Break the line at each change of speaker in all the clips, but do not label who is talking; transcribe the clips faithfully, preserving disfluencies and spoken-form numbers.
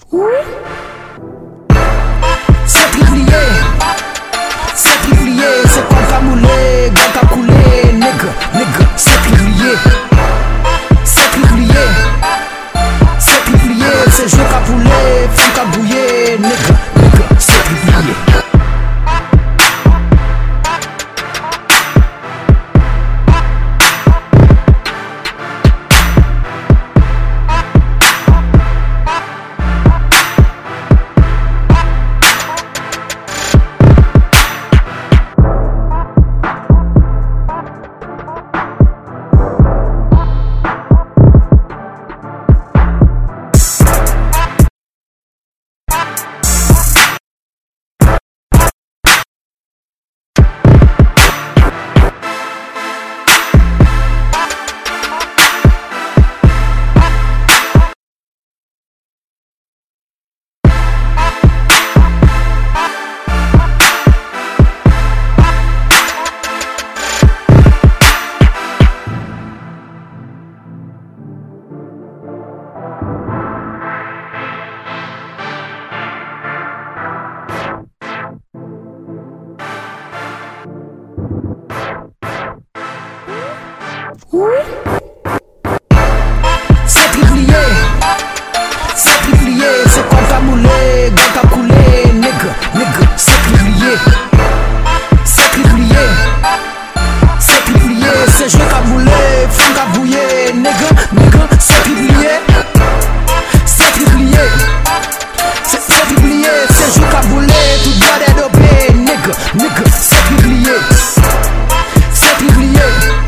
C'est triplié, c'est triplié, c'est comme camoulé, ganta coulé, nègre, nègre, c'est triplié, c'est triplié, c'est triplié, c'est jeu capoulé, fou cabouillé, nègre, nègre, c'est triplié. C'est triplié, c'est triplié, c'est comme camoulé, ganta coulé, nègre, nègre, c'est triplié, c'est triplié, c'est triplié, c'est jeu caboulé, fou cabouillé, nègre, nègre, c'est triplié, c'est triplié, c'est triplié, c'est jeu caboulé, tout doit être dopé, nègre, nègre, c'est triplié, c'est triplié.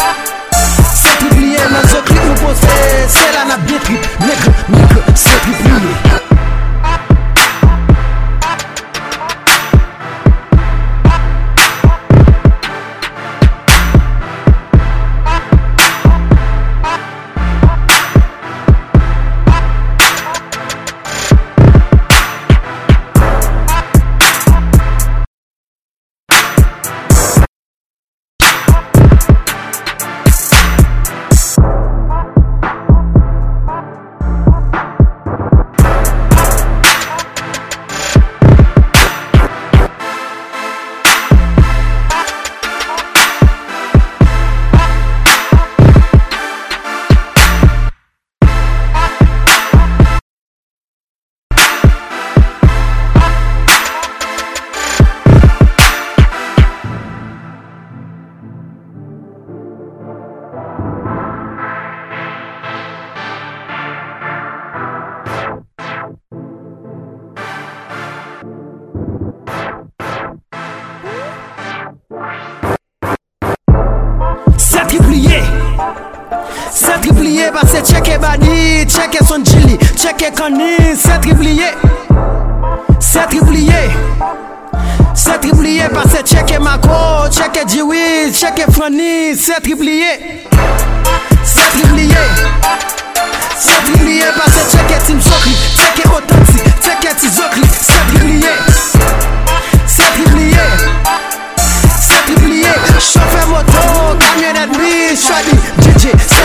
Dans ce clip nous posé, c'est là n'a bien trip, nègre, nègre, c'est triplié. C'est triplié, c'est triplié parce que check et bani, check et son chili, check et cani, c'est triplié, c'est triplié, c'est triplié parce que check et Mako, check et Jiwi, check et Fanny, c'est triplié, c'est triplié, c'est triplié parce que check et Team Sokri, check et Otansi, check et Tizokri, c'est triplié, c'est triplié. Chauffeur moto, camionnette, biche, D J,